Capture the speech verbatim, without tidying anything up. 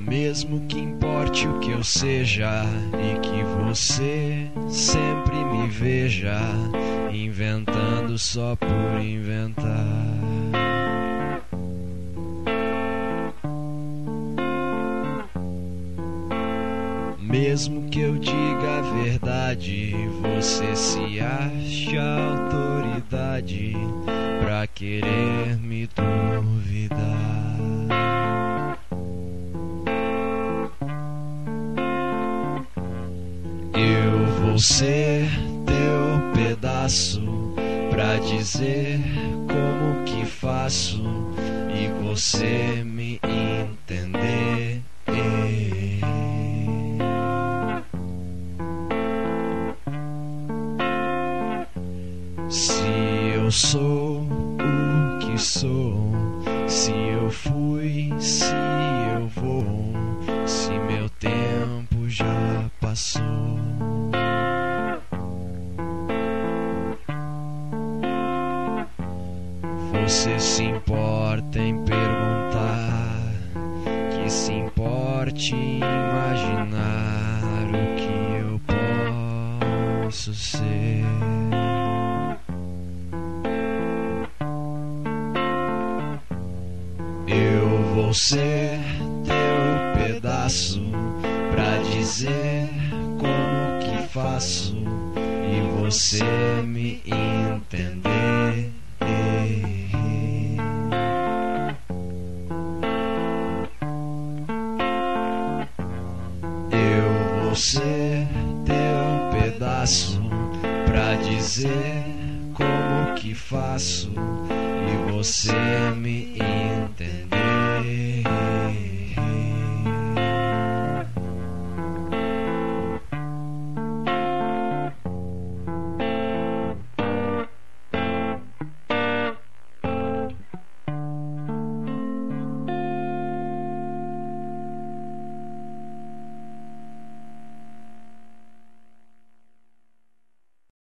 Mesmo que importe o que eu seja e que você sempre me veja inventando só por inventar. Mesmo que eu diga a verdade, você se acha autoridade pra querer me duvidar. Eu vou ser teu pedaço pra dizer como que faço e você me entender. Se eu sou o que sou, se eu fui, se eu vou, se meu tempo já passou. Você se importa em perguntar, que se importe em imaginar o que eu posso ser. Eu vou ser teu pedaço pra dizer como que faço e você me entender. Eu vou ser teu pedaço pra dizer como que faço e você me entender.